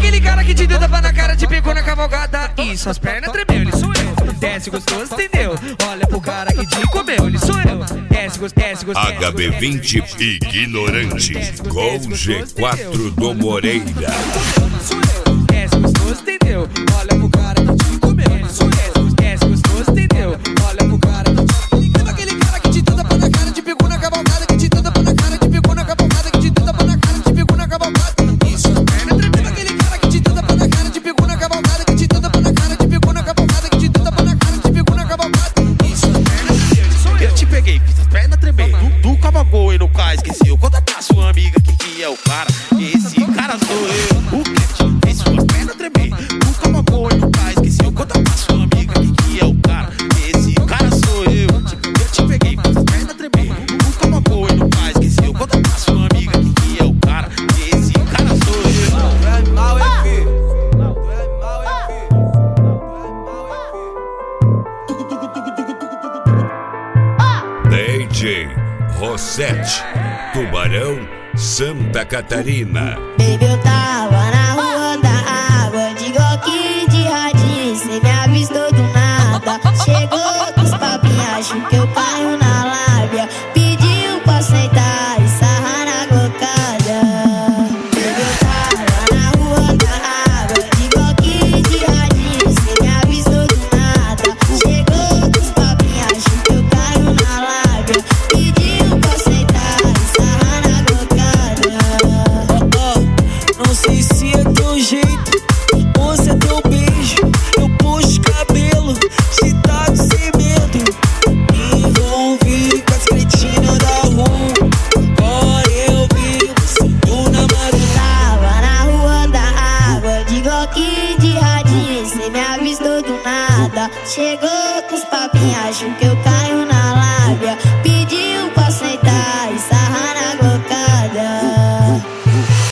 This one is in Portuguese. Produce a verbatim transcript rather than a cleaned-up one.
aquele cara que te deu tapa na cara, te pegou na cavalgada e suas pernas tremeu, ele sou eu. Desce gostoso, entendeu? Olha pro cara que te comeu, ele sou eu. Desce gostoso, desce gostoso. H B vinte Ignorante com G quatro do Moreira. Sou eu. Desce gostoso, entendeu? Olha pro cara que te comeu, ele sou eu. Desce gostoso, entendeu? Olha pro cara que te comeu. Aquele cara que te deu tapa na cara, te pegou na cavalgada, que te deu tapa na cara, te pegou na cavalgada, que te deu tapa na cara, te pegou na cavalgada. E suas pernas tremendo. Aquele cara que te deu tapa na cara, te pegou na cavalgada, que te deu tapa na cara, te pegou na cavalgada, que te deu tapa na cara, te pegou na cavalgada. E suas pernas tremendo, sou eu. Eu te peguei, fiz as pernas tremer. Tu, tu cavalgou e no cais, esqueceu. Conta pra sua amiga que, que é o cara. Esse cara sou eu. O Cat fez suas pernas tremer. Tu cavalgou e no cais, esqueceu. Conta pra sua amiga que, que é o cara. Esse cara sou eu. Eu te peguei, fiz as pernas tremer. Tu cavalgou e no cais, esqueceu. Conta pra sua amiga que, que é o cara. Esse cara sou eu. Tu é mal, é filho. Tu é mal, é filho. D J Rosete, Tubarão, Santa Catarina. Baby, eu tava na rua da água, de Glock de radinho, cê me avistou do nada. Chegou com os papinhos, acho que eu caio na lábia. Pediu pra sentar e sarrar na glocada. Baby, eu tava na rua da água, de Glock de radinho, cê me avistou do nada. Chegou com os papinhos, acho que eu caio na lábia. Pediu pra sentar e sarrar na glocada. Não sei se é teu jeito ou se é teu beijo. Eu puxo cabelo, excitado sem medo. Me envolvi com as cretinas da rua. Agora eu vi você na madrugada. Tava na rua da água, de Glock de radinho, cê me avistou do nada. Chegou com os papinhos, acho que